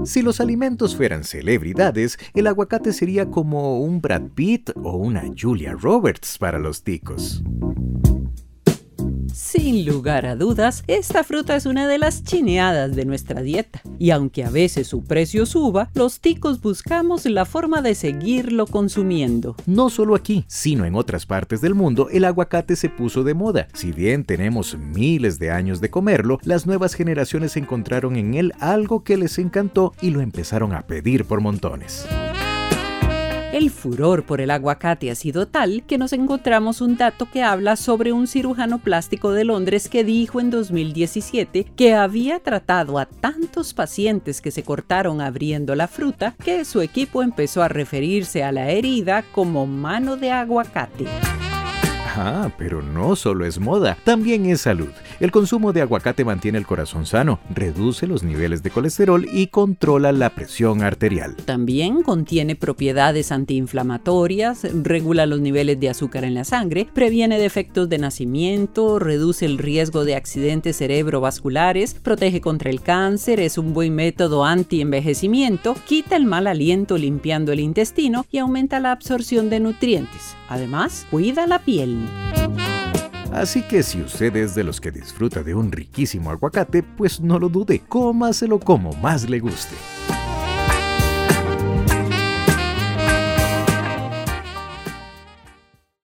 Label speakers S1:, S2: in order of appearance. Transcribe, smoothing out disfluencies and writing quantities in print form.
S1: Si los alimentos fueran celebridades, el aguacate sería como un Brad Pitt o una Julia Roberts para los ticos.
S2: Sin lugar a dudas, esta fruta es una de las chineadas de nuestra dieta. Y aunque a veces su precio suba, los ticos buscamos la forma de seguirlo consumiendo.
S1: No solo aquí, sino en otras partes del mundo, el aguacate se puso de moda. Si bien tenemos miles de años de comerlo, las nuevas generaciones encontraron en él algo que les encantó y lo empezaron a pedir por montones.
S2: El furor por el aguacate ha sido tal que nos encontramos un dato que habla sobre un cirujano plástico de Londres que dijo en 2017 que había tratado a tantos pacientes que se cortaron abriendo la fruta que su equipo empezó a referirse a la herida como mano de aguacate.
S1: Ah, pero no solo es moda, también es salud. El consumo de aguacate mantiene el corazón sano, reduce los niveles de colesterol y controla la presión arterial.
S2: También contiene propiedades antiinflamatorias, regula los niveles de azúcar en la sangre, previene defectos de nacimiento, reduce el riesgo de accidentes cerebrovasculares, protege contra el cáncer, es un buen método anti-envejecimiento, quita el mal aliento limpiando el intestino y aumenta la absorción de nutrientes. Además, cuida la piel.
S1: Así que si usted es de los que disfruta de un riquísimo aguacate, pues no lo dude, cómaselo como más le guste.